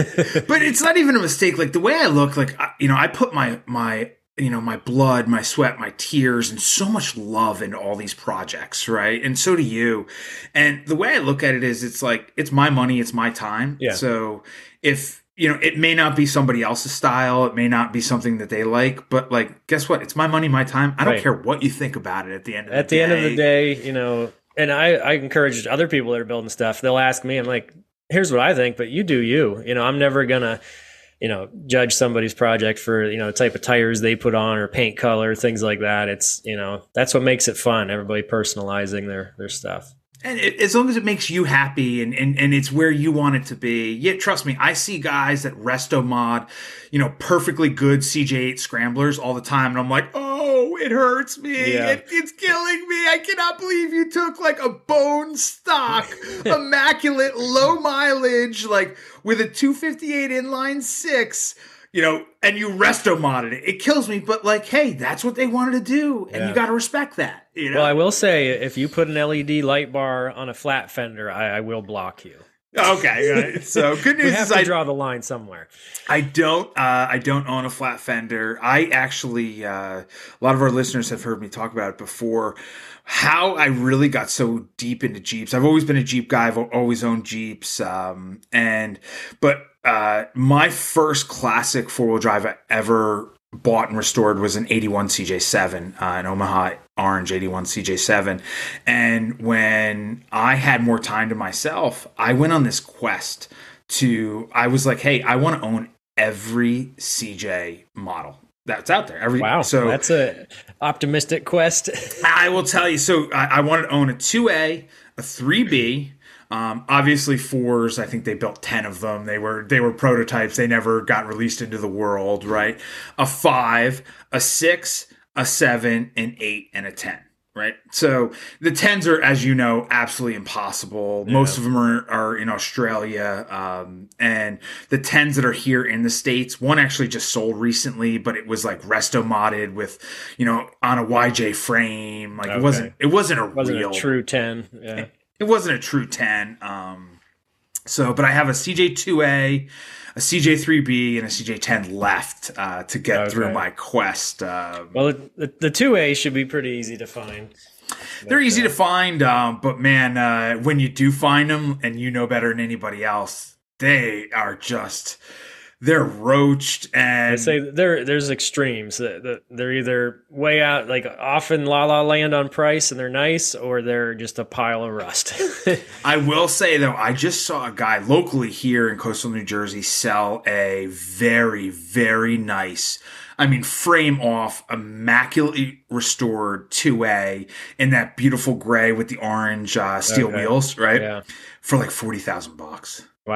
But it's not even a mistake. Like, the way I look, like I, you know, I put my my. you know, my blood, my sweat, my tears, and so much love into all these projects, right? And so do you. And the way I look at it is, it's like, it's my money, it's my time. Yeah. So if, you know, it may not be somebody else's style, it may not be something that they like, but like, guess what? It's my money, my time. I don't right. care what you think about it at the end of at the day. day. At the end of the day, you know, and I, I encourage other people that are building stuff. They'll ask me, I'm like, here's what I think, but you do you. You know, I'm never going to, you know, judge somebody's project for, you know, the type of tires they put on or paint color, things like that. It's, you know, that's what makes it fun. Everybody personalizing their, their stuff. And it, as long as it makes you happy and, and, and it's where you want it to be. Yeah, trust me, I see guys that resto mod, you know, perfectly good C J eight scramblers all the time. And I'm like, oh, it hurts me. Yeah. It, it's killing me. I cannot believe you took like a bone stock, immaculate, low mileage, like with a two fifty-eight inline six, you know, and you resto modded it. It kills me. But like, hey, that's what they wanted to do. And yeah. you got to respect that. You know? Well, I will say, if you put an L E D light bar on a flat fender, I, I will block you. Okay, right. So good news we have is to I draw the line somewhere. I don't. Uh, I don't own a flat fender. I actually, uh, a lot of our listeners have heard me talk about it before. How I really got so deep into Jeeps. I've always been a Jeep guy. I've always owned Jeeps. Um, and but uh, my first classic four wheel drive I ever bought and restored was an eighty-one C J seven, uh, an Omaha Orange eighty-one C J seven. And when I had more time to myself, I went on this quest to, I was like, hey, I want to own every C J model that's out there. Every, wow. So that's a optimistic quest. I will tell you. So I, I wanted to own a two A, a three B, Um, obviously fours, I think they built ten of them. They were, they were prototypes. They never got released into the world, right? A five, a six, a seven, an eight, and a ten, right? So the tens are, as you know, absolutely impossible. Yeah. Most of them are, are in Australia. Um, and the tens that are here in the States, one actually just sold recently, but it was like resto modded with, you know, on a Y J frame. Like okay. it wasn't, it wasn't a it wasn't real a true ten. Yeah. It, It wasn't a true ten. Um, so, but I have a C J two A, a C J three B, and a C J ten left uh, to get okay. through my quest. Um, well, the, the two A should be pretty easy to find. They're easy uh, to find, um, but man, uh, when you do find them and you know better than anybody else, they are just... They're roached, and I say there there's extremes. They're either way out, like off in la la land on price, and they're nice, or they're just a pile of rust. I will say though, I just saw a guy locally here in coastal New Jersey sell a very very nice, I mean, frame off, immaculately restored two A in that beautiful gray with the orange uh, steel okay. wheels, right? Yeah. For like forty thousand bucks. Wow.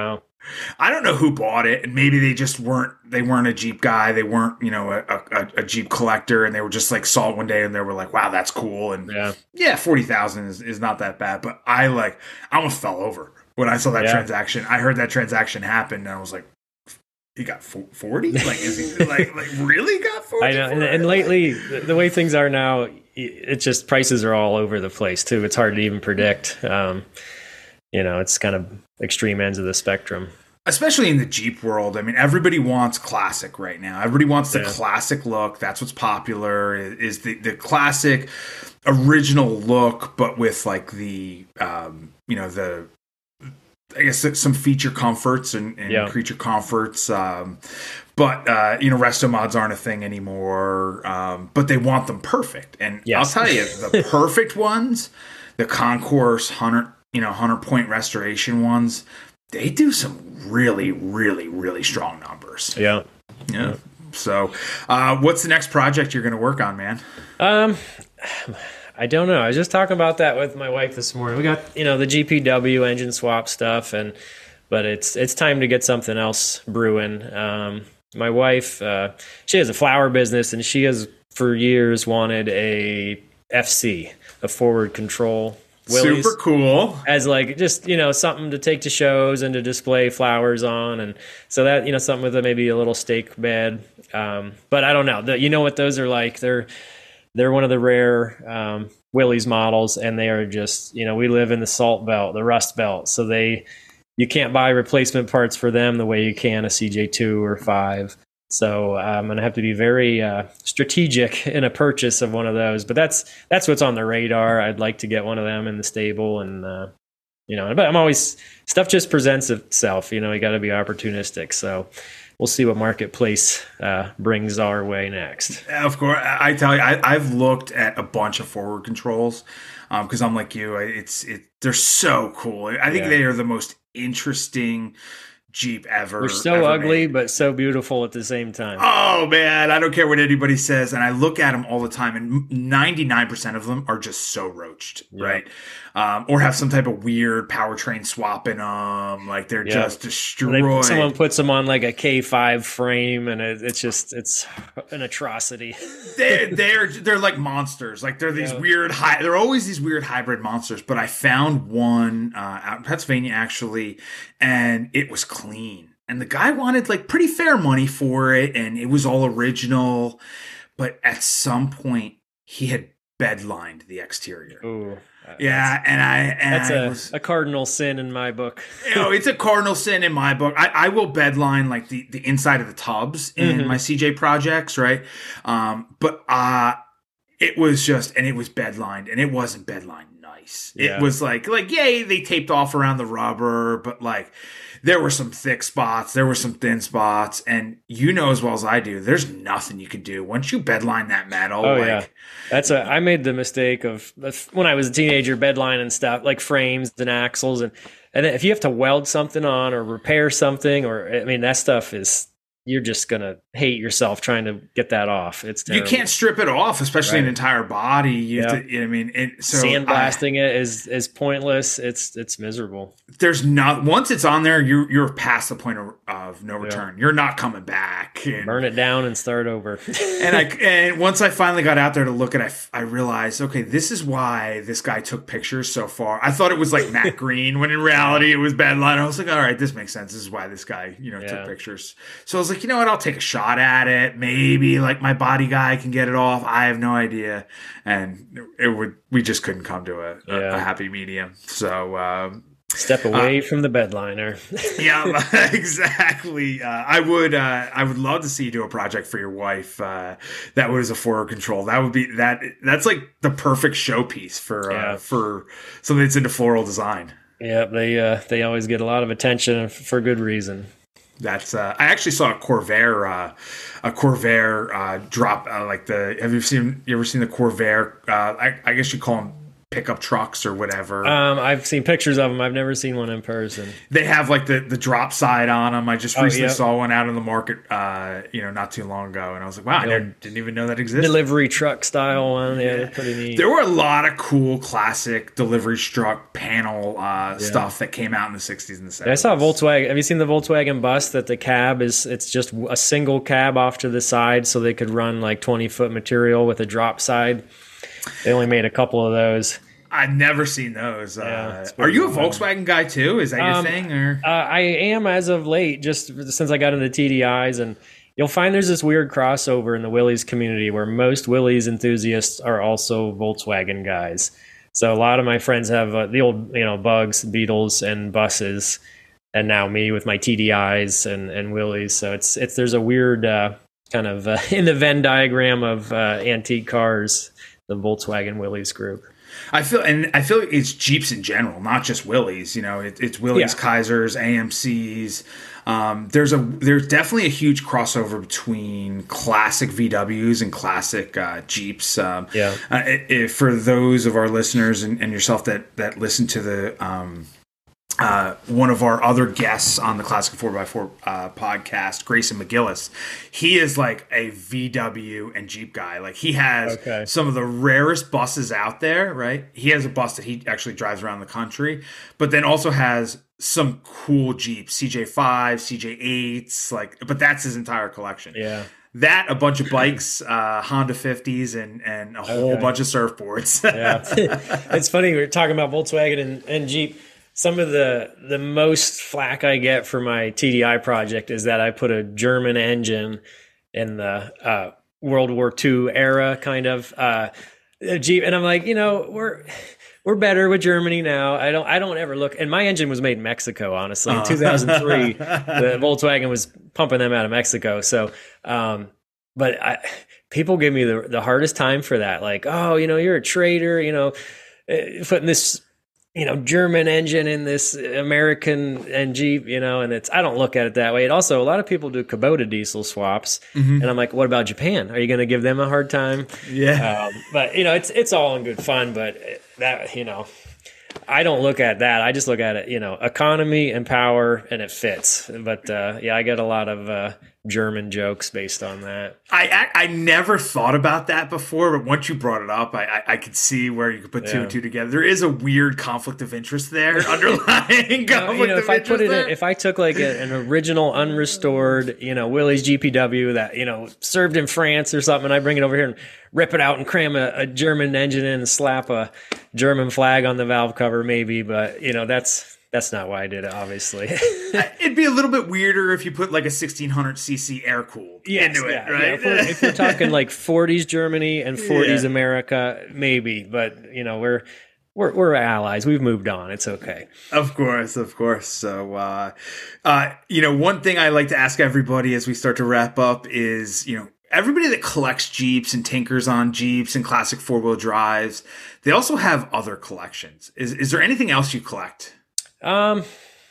I don't know who bought it, and maybe they just weren't. They weren't a Jeep guy. They weren't, you know, a, a, a Jeep collector, and they were just like saw it one day, and they were like, "Wow, that's cool." And Yeah. yeah, forty thousand is, is not that bad. But I like, I almost fell over when I saw that Yeah. transaction. I heard that transaction happen, and I was like, "He got forty? Like, is he like like really got forty?" I know. And, and lately, the, the way things are now, it's just prices are all over the place too. It's hard to even predict. Um, you know, it's kind of extreme ends of the spectrum. Especially in the Jeep world. I mean, everybody wants classic right now. Everybody wants the Yeah. classic look. That's what's popular, is the, the classic original look, but with like the, um, you know, the, I guess some feature comforts and, and Yeah. creature comforts. Um, but, uh, you know, resto mods aren't a thing anymore. Um, but they want them perfect. And Yes. I'll tell you, the perfect ones, the Concourse one hundred, you know, one hundred point restoration ones, they do some really, really, really strong numbers. Yeah. Yeah. So, uh, what's the next project you're going to work on, man? Um, I don't know. I was just talking about that with my wife this morning. We got, you know, the G P W engine swap stuff, and but it's it's time to get something else brewing. Um, my wife, uh, she has a flower business, and she has for years wanted a F C, a forward control Willys, Super cool. as like just, you know, something to take to shows and to display flowers on, and so that, you know, something with a, maybe a little stake bed. Um, but I don't know. The, you know what those are like? They're they're one of the rare um, Willys models, and they are just, you know, we live in the salt belt, the rust belt, so they you can't buy replacement parts for them the way you can a C J two or five. So I'm going to have to be very uh, strategic in a purchase of one of those. But that's that's what's on the radar. I'd like to get one of them in the stable, and uh, you know, but I'm always stuff just presents itself. You know, you got to be opportunistic. So we'll see what marketplace uh, brings our way next. Of course, I I tell you, I, I've looked at a bunch of forward controls because I'm like you. It's it. They're so cool. I think Yeah. they are the most interesting Jeep ever. They're so ever ugly, made. but so beautiful at the same time. Oh man, I don't care what anybody says, and I look at them all the time, and ninety-nine percent of them are just so roached, Yeah. right? Um, or have some type of weird powertrain swap in them, like they're Yeah. just They, destroyed. someone puts them on like a K five frame, and it, it's just it's an atrocity. they're they're they're like monsters. Like they're these Yeah. weird high. They're always these weird hybrid monsters. But I found one uh, out in Pennsylvania actually, and it was clean. And the guy wanted like pretty fair money for it, and it was all original. But at some point, he had bedlined the exterior. Ooh, Yeah, and I and that's I a, was, a cardinal sin in my book. you know, it's a cardinal sin in my book. I, I will bedline like the, the inside of the tubs in Mhm. my C J projects, right? Um, but uh it was just, and it was bedlined, and it wasn't bedlined nice. Yeah. It was like like yay, they taped off around the rubber, but like there were some thick spots, there were some thin spots, and you know as well as I do, there's nothing you can do once you bedline that metal. Oh like, yeah, that's a. I made the mistake of when I was a teenager, bedline and stuff like frames and axles, and and then if you have to weld something on or repair something, or I mean that stuff is, you're just gonna hate yourself trying to get that off. It's you terrible. can't strip it off, especially an Right. entire body. You have Yeah. to, you know what I mean, it, so Sandblasting it is is pointless. It's it's miserable. I, there's not once it's on there, you're you're past the point of, of no return. You're not coming back. And, Burn it down and start over. and I and once I finally got out there to look at it, I, I realized, okay, this is why this guy took pictures so far. I thought it was like matte green, when in reality it was bedline. I was like, all right, this makes sense. This is why this guy, you know, Yeah. took pictures. So I was like, you know what? I'll take a shot at it. Maybe like my body guy can get it off. I have no idea. And it would. We just couldn't come to a, a, Yeah. a happy medium. So. Um, Step away from the bedliner. yeah, exactly. Uh, I would, uh, I would love to see you do a project for your wife uh, that was a forward control. That would be that. That's like the perfect showpiece for uh, Yeah. for something that's into floral design. Yeah, they uh, they always get a lot of attention for good reason. That's. Uh, I actually saw a Corvair, uh, a Corvair uh, drop. Uh, like the. Have you seen? You ever seen the Corvair? Uh, I, I guess you call them pickup trucks or whatever. Um, I've seen pictures of them. I've never seen one in person. They have like the, the drop side on them. I just Oh, recently yep. saw one out in the market, uh, you know, not too long ago, and I was like, wow, I never, didn't even know that existed. Delivery truck style one. Yeah, they're pretty neat. There were a lot of cool classic delivery truck panel uh, stuff that came out in the sixties and the seventies. I saw a Volkswagen. Have you seen the Volkswagen bus that the cab is, it's just a single cab off to the side so they could run like twenty foot material with a drop side? They only made a couple of those. I've never seen those. Yeah, uh, are you a fun. Volkswagen guy too? Is that your Um, thing? Or Uh, I am as of late, just since I got into T D Is, and you'll find there's this weird crossover in the Willys community where most Willys enthusiasts are also Volkswagen guys. So a lot of my friends have uh, the old, you know, Bugs, Beetles, and buses, and now me with my T D Is and and Willys. So it's it's there's a weird uh, kind of uh, in the Venn diagram of uh, antique cars, the Volkswagen Willys group. I feel, and I feel like it's Jeeps in general, not just Willys. You know, it, it's Willys, Yeah. Kaisers, A M Cs. Um, there's a there's definitely a huge crossover between classic V Ws and classic uh, Jeeps. Um, Yeah. Uh, i- if for those of our listeners and, and yourself that that listen to the um, uh, one of our other guests on the Classic four by four uh, podcast, Grayson McGillis, he is like a V W and Jeep guy. Like he has Okay. some of the rarest buses out there, right? He has a bus that he actually drives around the country, but then also has some cool Jeeps, C J five, C J eights, like, but that's his entire collection. Yeah. That, a bunch of bikes, uh, Honda fifties, and, and a whole Okay. bunch of surfboards. Yeah. It's funny, we were talking about Volkswagen and, and Jeep. Some of the the most flack I get for my T D I project is that I put a German engine in the uh, World War Two era kind of uh, Jeep, and I'm like, you know, we're we're better with Germany now. I don't I don't ever look, and my engine was made in Mexico, honestly. In two thousand three, the Volkswagen was pumping them out of Mexico. So, um, but I, people give me the the hardest time for that. Like, oh, you know, you're a traitor. You know, eh, putting this, you know, German engine in this American and Jeep, you know, and it's, I don't look at it that way. And also a lot of people do Kubota diesel swaps. Mm-hmm. And I'm like, what about Japan? Are you going to give them a hard time? Yeah. Um, but you know, it's, it's all in good fun, but that, you know, I don't look at that. I just look at it, you know, economy and power, and it fits. But uh, yeah, I get a lot of uh, German jokes based on that. I, I I never thought about that before, but once you brought it up, I I, I could see where you could put two Yeah. and two together. There is a weird conflict of interest there, underlying conflict Uh, you know, of if I interest put it, there. in, if I took like a, an original unrestored, you know, Willys G P W that, you know, served in France or something, and I bring it over here and rip it out and cram a, a German engine in and slap a German flag on the valve cover, maybe, but you know, that's that's not why I did it, obviously. It'd be a little bit weirder if you put like a sixteen hundred c c air cooled Yes, into it, yeah, right? yeah. If, we're, if we're talking like forties Germany and forties Yeah. America, maybe, but you know, we're we're we're allies. We've moved on. It's okay. Of course, of course. So, uh, uh, you know, one thing I like to ask everybody as we start to wrap up is, you know, everybody that collects Jeeps and tinkers on Jeeps and classic four-wheel drives, they also have other collections. Is is there anything else you collect? Um,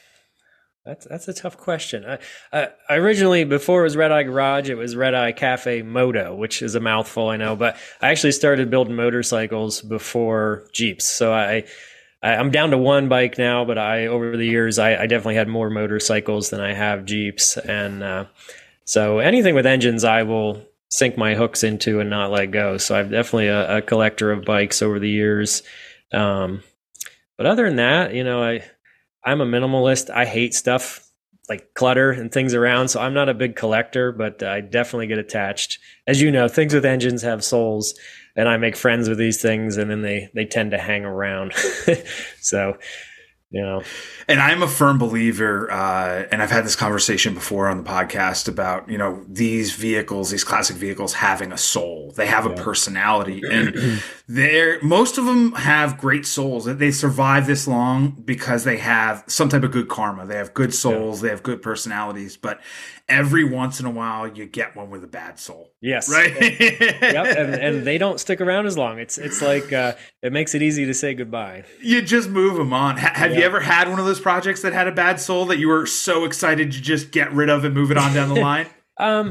that's that's a tough question. I, I, I originally, before it was Red Eye Garage, it was Red Eye Cafe Moto, which is a mouthful, I know. But I actually started building motorcycles before Jeeps, so I, I I'm down to one bike now. But I over the years, I, I definitely had more motorcycles than I have Jeeps, and uh, so anything with engines, I will sink my hooks into and not let go. So I'm definitely a, a collector of bikes over the years. Um, but other than that, you know, I. I'm a minimalist. I hate stuff like clutter and things around, so I'm not a big collector, but I definitely get attached. As you know, things with engines have souls, and I make friends with these things, and then they they tend to hang around. So, you know. And I'm a firm believer, uh, and I've had this conversation before on the podcast about, you know, these vehicles, these classic vehicles having a soul. They have a personality, and they're, most of them have great souls. They survive this long because they have some type of good karma. They have good souls. Yeah. They have good personalities, but every once in a while you get one with a bad soul. Yes. Right. Yep. And, and they don't stick around as long. It's, it's like, uh, it makes it easy to say goodbye. You just move them on. Ha- have Yeah. you ever had one of those projects that had a bad soul that you were so excited to just get rid of and move it on down the line? Um,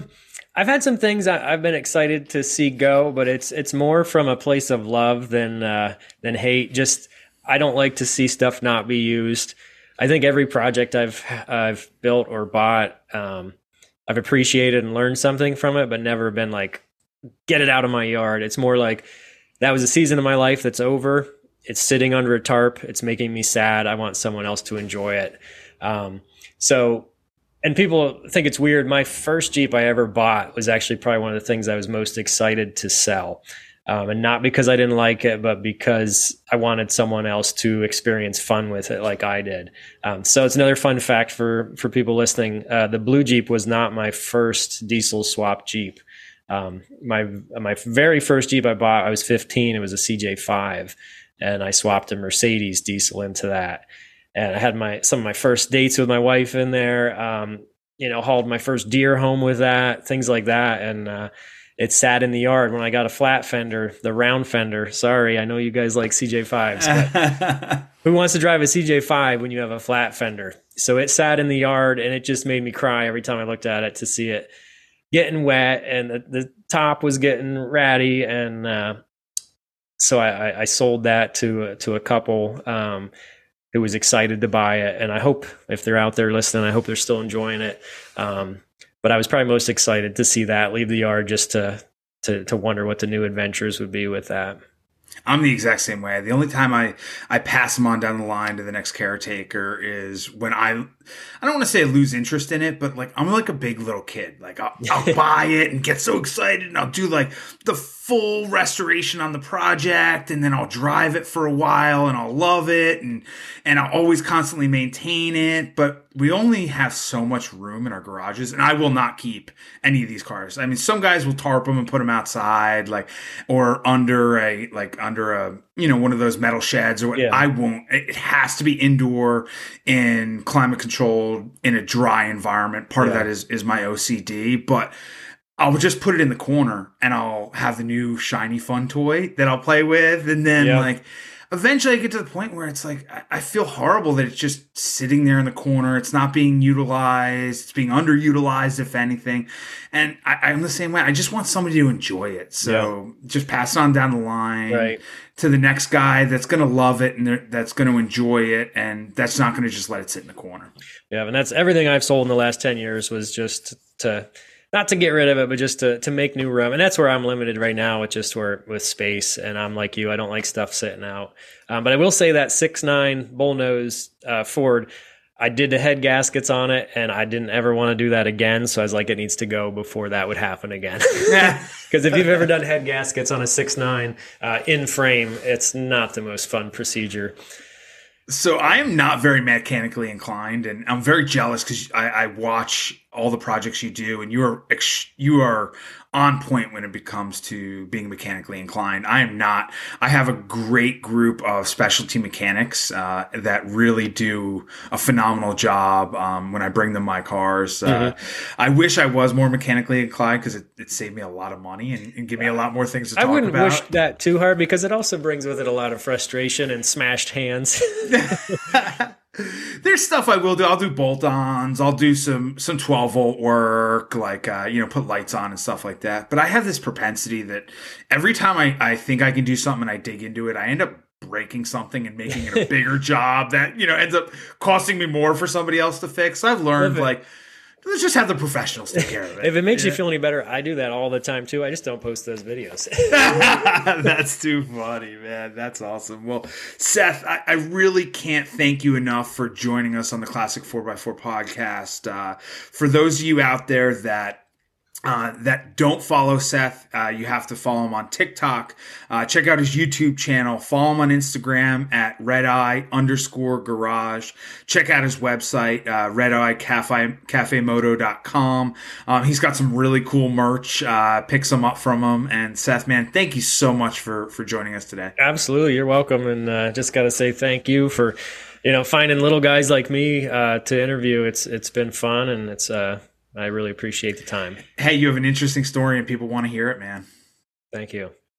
I've had some things I, I've been excited to see go, but it's it's more from a place of love than uh, than hate. Just I don't like to see stuff not be used. I think every project I've I've built or bought, um, I've appreciated and learned something from it, but never been like, get it out of my yard. It's more like that was a season of my life that's over. It's sitting under a tarp. It's making me sad. I want someone else to enjoy it. Um, so. And people think it's weird. My first Jeep I ever bought was actually probably one of the things I was most excited to sell. Um, and not because I didn't like it, but because I wanted someone else to experience fun with it like I did. Um, so it's another fun fact for, for people listening. Uh, the blue Jeep was not my first diesel swap Jeep. Um, my, my very first Jeep I bought, I was fifteen. It was a C J five, and I swapped a Mercedes diesel into that. And I had my some of my first dates with my wife in there. Um, you know, hauled my first deer home with that, things like that. And uh, it sat in the yard when I got a flat fender, the round fender. Sorry, I know you guys like C J fives, but who wants to drive a C J five when you have a flat fender? So it sat in the yard, and it just made me cry every time I looked at it to see it getting wet, and the, the top was getting ratty. And uh, so I, I sold that to to a couple. Um, who was excited to buy it. And I hope if they're out there listening, I hope they're still enjoying it. Um, but I was probably most excited to see that leave the yard, just to, to, to wonder what the new adventures would be with that. I'm the exact same way. The only time I, I pass them on down the line to the next caretaker is when I, I don't want to say I lose interest in it, but like, I'm like a big little kid. Like I'll, I'll buy it and get so excited, and I'll do like the full restoration on the project, and then I'll drive it for a while and I'll love it. And, and I'll always constantly maintain it, but we only have so much room in our garages, and I will not keep any of these cars. I mean, some guys will tarp them and put them outside, like, or under a, like under a, you know, one of those metal sheds or what. Yeah. I won't. It has to be indoor in climate controlled in a dry environment. Part yeah. of that is, is my O C D, but I'll just put it in the corner and I'll have the new shiny fun toy that I'll play with. And then yeah. like, eventually I get to the point where it's like, I feel horrible that it's just sitting there in the corner. It's not being utilized. It's being underutilized, if anything. And I, I'm the same way. I just want somebody to enjoy it. So yeah. just pass it on down the line right. to the next guy that's going to love it and that's going to enjoy it. And that's not going to just let it sit in the corner. Yeah. And that's everything I've sold in the last ten years was just to, not to get rid of it, but just to, to make new room. And that's where I'm limited right now with just where with space. And I'm like you, I don't like stuff sitting out. Um, but I will say that six nine bullnose uh, Ford, I did the head gaskets on it, and I didn't ever want to do that again. So I was like, it needs to go before that would happen again. Because if you've ever done head gaskets on a six nine uh, in frame, it's not the most fun procedure. So I am not very mechanically inclined, and I'm very jealous because I, I watch all the projects you do, and you are ex- you are on point when it comes to being mechanically inclined. I am not. I have a great group of specialty mechanics uh, that really do a phenomenal job um, when I bring them my cars. Uh, mm-hmm. I wish I was more mechanically inclined because it, it saved me a lot of money and, and give me a lot more things to talk about. I wouldn't about. wish that too hard because it also brings with it a lot of frustration and smashed hands. There's stuff I will do. I'll do bolt-ons. I'll do some some twelve volt work, like uh, you know, put lights on and stuff like that. But I have this propensity that every time I, I think I can do something and I dig into it, I end up breaking something and making it a bigger job that, you know, ends up costing me more for somebody else to fix. So I've learned like, let's just have the professionals take care of it. If it makes yeah. you feel any better, I do that all the time too. I just don't post those videos. That's too funny, man. That's awesome. Well, Seth, I, I really can't thank you enough for joining us on the Classic four by four podcast. Uh, for those of you out there that Uh, that don't follow Seth, uh, you have to follow him on TikTok. Uh, check out his YouTube channel. Follow him on Instagram at redeye underscore garage. Check out his website, uh, redeye cafe, cafemoto dot com. Um, he's got some really cool merch. Uh, pick some up from him. And Seth, man, thank you so much for, for joining us today. Absolutely. You're welcome. And uh, just got to say thank you for, you know, finding little guys like me uh, to interview. It's It's been fun, and it's uh I really appreciate the time. Hey, you have an interesting story and people want to hear it, man. Thank you.